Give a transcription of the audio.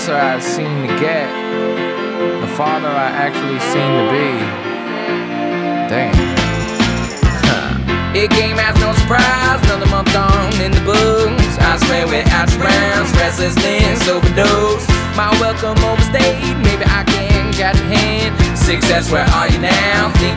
closer I seem to get, the farther I actually seem to be. Damn. It came as no surprise, another month on in the books. I swear without your rounds, restlessness overdose. My welcome overstayed, maybe I can catch your hand. Success, where are you now?